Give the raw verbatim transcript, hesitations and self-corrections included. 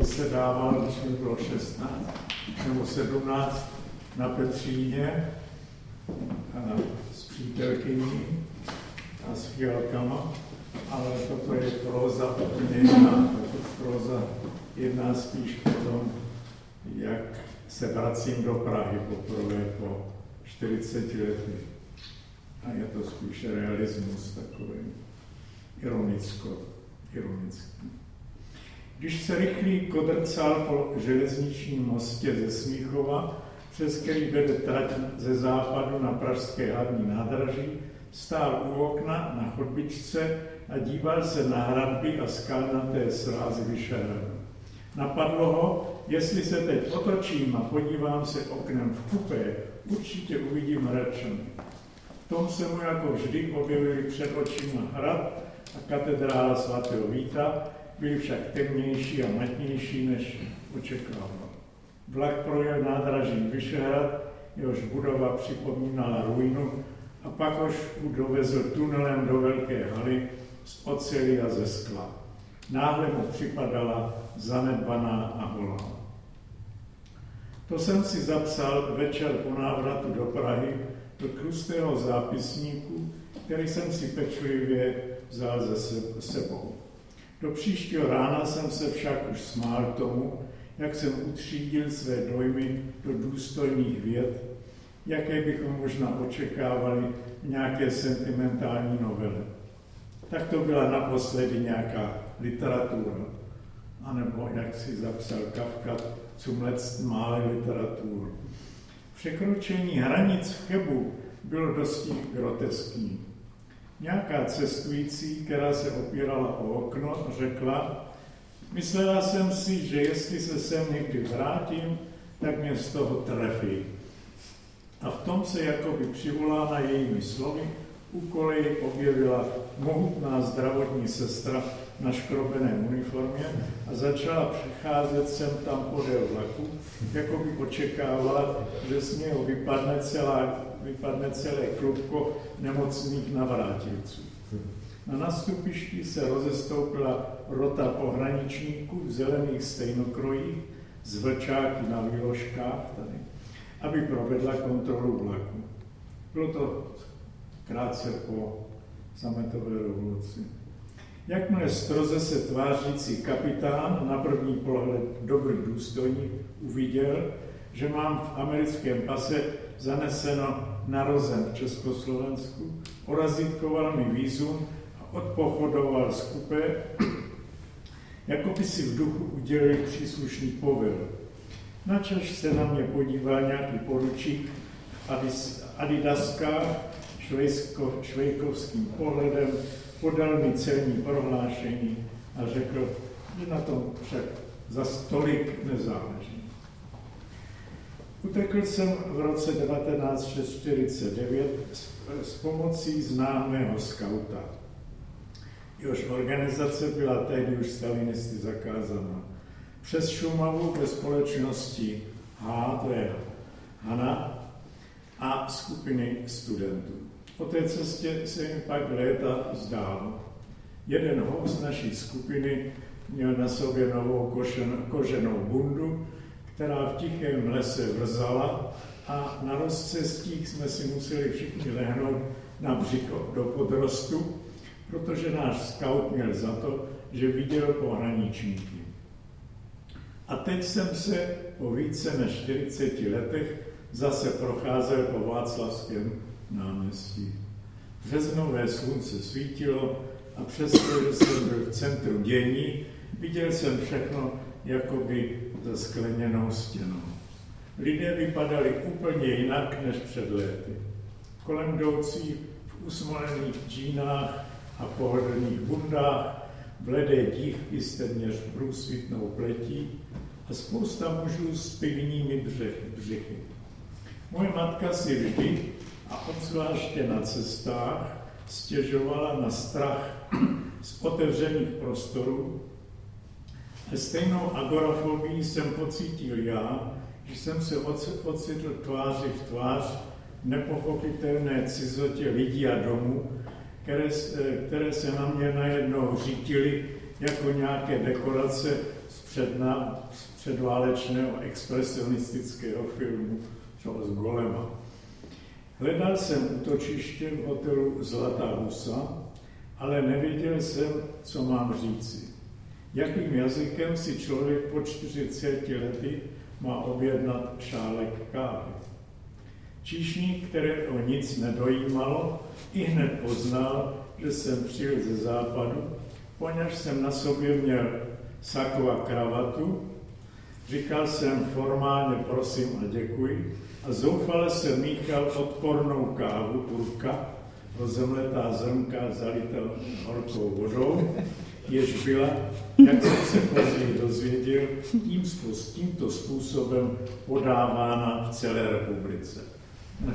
se dával, když mi bylo šestnáct nebo sedmnáct na Petříně s přítelkyní a s fialkama, ale toto je próza úplně jiná. Tato próza jedná spíš o tom, jak se vracím do Prahy poprvé po čtyřiceti letech. A je to spíš realismus takový ironicko, ironický. Když se rychlý kodrcal po železničním mostě ze Smíchova, přes který vede trať ze západu na pražské hlavní nádraží, stál u okna na chodbičce a díval se na hradby a skalnaté srázy Vyšehradu. Napadlo ho, jestli se teď otočím a podívám se oknem v kupé, určitě uvidím Hradčany. V tom se mu jako vždy objevili před očima hrad a katedrála svatého Víta, byly však temnější a matnější, než očekával. Vlak projel nádraží Vyšehrad, jehož budova připomínala ruinu, a pak už dovezl tunelem do velké haly z oceli a ze skla. Náhle mu připadala zanedbaná a holá. To jsem si zapsal večer po návratu do Prahy do tlustého zápisníku, který jsem si pečlivě vzal ze sebou. Do příštího rána jsem se však už smál tomu, jak jsem utřídil své dojmy do důstojných vět, jaké bychom možná očekávali v nějaké sentimentální novele. Tak to byla naposledy nějaká literatura, anebo, jak si zapsal Kafka, zum letzten Male Literatur. Překročení hranic v Chebu bylo dosti groteskní. Nějaká cestující, která se opírala o okno, řekla: myslela jsem si, že jestli se sem někdy vrátím, tak mě z toho trefí. A v tom se jakoby přivolána jejími slovy u koleji objevila mohutná zdravotní sestra na škrobené uniformě a začala přecházet sem tam podél vlaku, jako by očekávala, že z něho vypadne, celá, vypadne celé klubko nemocných navrátilců. Na nastupišti se rozestoupila rota pohraničníků v zelených stejnokrojích z vlčáky na výložkách tady, aby provedla kontrolu vlaku. Bylo to krátce po sametové revoluci. Jakmile stroze se tvářící kapitán, na první pohled dobrý důstojník, uviděl, že mám v americkém pase zaneseno narozen v Československu, orazítkoval mi vízum a odpochodoval z kupé, jako by si v duchu udělil příslušný povel. Načež se na mě podíval nějaký poručík v adidaskách švejsko, švejkovským pohledem, podal mi celní prohlášení a řekl, že na tom však za stolik nezáleží. Utekl jsem v roce devatenáct set čtyřicet devět s, s pomocí známého skauta. Jehož organizace byla tehdy už stalinisty zakázaná. Přes Šumavu ve společnosti H, to je Hana, a skupiny studentů. Po té cestě se jim pak léta zdálo. Jeden host naší skupiny měl na sobě novou košen, koženou bundu, která v tichém lese vrzala a na rozcestích jsme si museli všichni lehnout na břicho do podrostu, protože náš skaut měl za to, že viděl pohraničníky. A teď jsem se po více než čtyřiceti letech zase procházel po Václavském náměstí. Březnové slunce svítilo a přesto, že jsem byl v centru dění, viděl jsem všechno jakoby za skleněnou stěnou. Lidé vypadali úplně jinak než před léty. Kolem jdoucí v usmolených džínách a pohodlných bundách, bledé dívky s téměř průsvitnou pletí a spousta mužů s pivními břichy. Moje matka si vždy, a obzvláště na cestách, stěžovala na strach z otevřených prostorů. A stejnou agorafobii jsem pocítil já, že jsem se ocitl tváři v tvář nepochopitelné cizotě lidí a domů, které, které se na mě najednou řítily jako nějaké dekorace z předna, předválečného expresionistického filmu Charles Golema. Hledal jsem útočiště v hotelu Zlatá husa, ale nevěděl jsem, co mám říci. Jakým jazykem si člověk po čtyřiceti lety má objednat šálek kávy? Číšník, které o nic nedojímalo, i hned poznal, že jsem přijel ze západu, poněvadž jsem na sobě měl sako a kravatu. Říkal jsem formálně prosím a děkuji a zoufale jsem míchal odpornou kávu Turka, rozemletá zrnka zalitá horkou vodou, jež byla, jak jsem se později dozvěděl, tím, tímto způsobem podávána v celé republice.